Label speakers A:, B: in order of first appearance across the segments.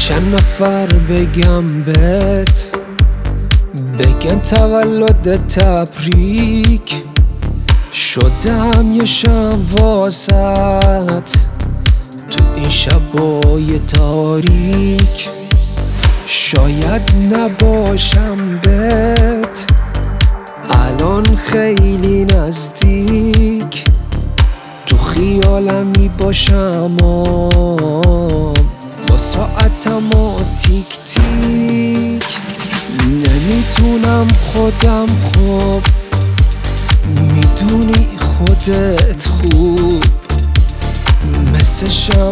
A: چند نفر بگم بهت بگن تولد تبریک شدم یه شب واسط تو این شبای تاریک شاید نباشم بهت الان خیلی نزدیک تو خیالمی باشم با ساعتم تیک تیک نمیتونم خودم خوب میدونی خودت خوب مثل شب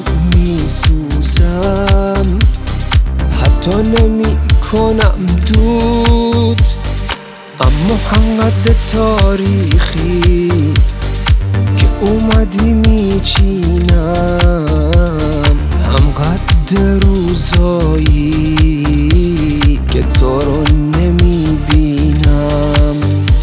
A: میسوزم حتی نمی کنم دود اما همقدر تاریخی که اومدی میچینم همقدر روزایی که تو رو نمیبینم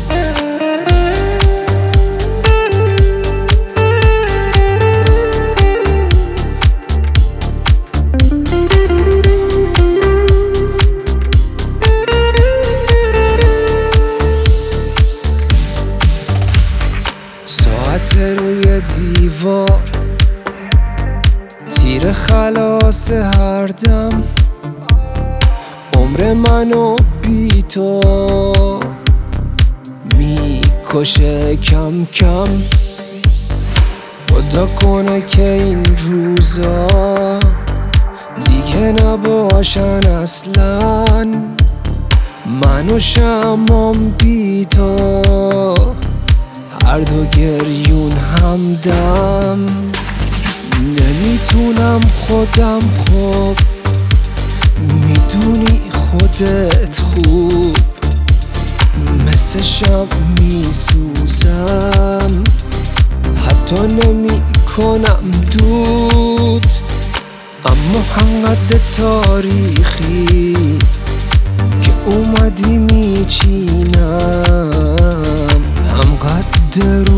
A: ساعت روی دیوار تیر خلاص هر دم عمر منو بی تو میکشه کم کم خدا کنه که این روزا دیگه نباشن اصلا من و شمام بی تو هر دو گریون همدم نمیتونم خودم خوب میدونی خودت خوب مثل شب میسوزم حتی نمی کنم دود اما همقدر تاریخی که اومدی میچینم همقدر